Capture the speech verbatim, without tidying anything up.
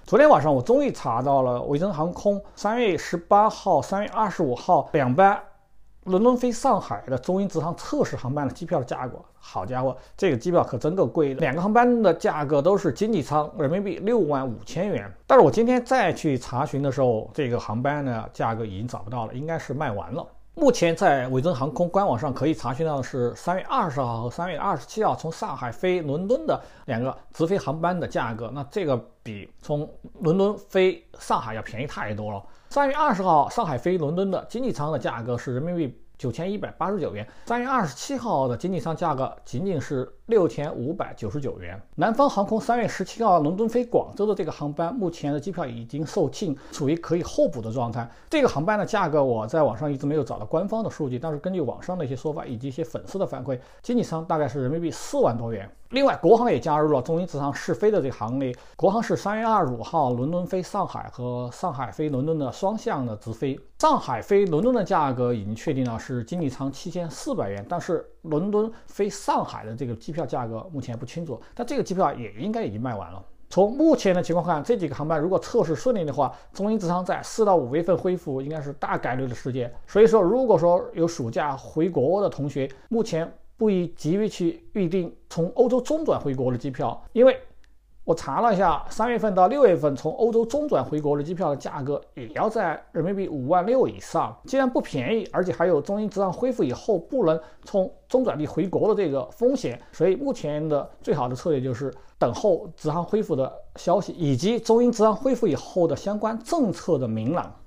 昨天晚上我终于查到了维珍航空三月十八号、三月二十五号两班伦敦飞上海的中英直航测试航班的机票的价格。好家伙，这个机票可真够贵的，两个航班的价格都是经济舱人民币六万五千元。但是我今天再去查询的时候，这个航班的价格已经找不到了，应该是卖完了。目前在维珍航空官网上可以查询到的是三月二十号和三月二十七号从上海飞伦敦的两个直飞航班的价格，那这个比从伦敦飞上海要便宜太多了。三月二十号上海飞伦敦的经济舱的价格是人民币九千一百八十九元，三月二十七号的经济舱价格仅仅是六千五百九十九元。南方航空三月十七号伦敦飞广州的这个航班，目前的机票已经售罄，处于可以候补的状态。这个航班的价格我在网上一直没有找到官方的数据，但是根据网上的一些说法以及一些粉丝的反馈，经济舱大概是人民币四万多元。另外，国航也加入了中英直航试飞的这个行列。国航是三月二十五号伦敦飞上海和上海飞伦敦的双向的直飞。上海飞伦敦的价格已经确定了是经济舱七千四百元，但是伦敦飞上海的这个机票价格目前不清楚，但这个机票也应该已经卖完了。从目前的情况看，这几个航班如果测试顺利的话，中英直航在四到五月份恢复应该是大概率的事件。所以说，如果说有暑假回国的同学，目前不宜急于去预定从欧洲中转回国的机票，因为我查了一下，三月份到六月份从欧洲中转回国的机票的价格也要在人民币五万六以上，既然不便宜，而且还有中英直航恢复以后不能从中转地回国的这个风险，所以目前的最好的策略就是等候直航恢复的消息，以及中英直航恢复以后的相关政策的明朗。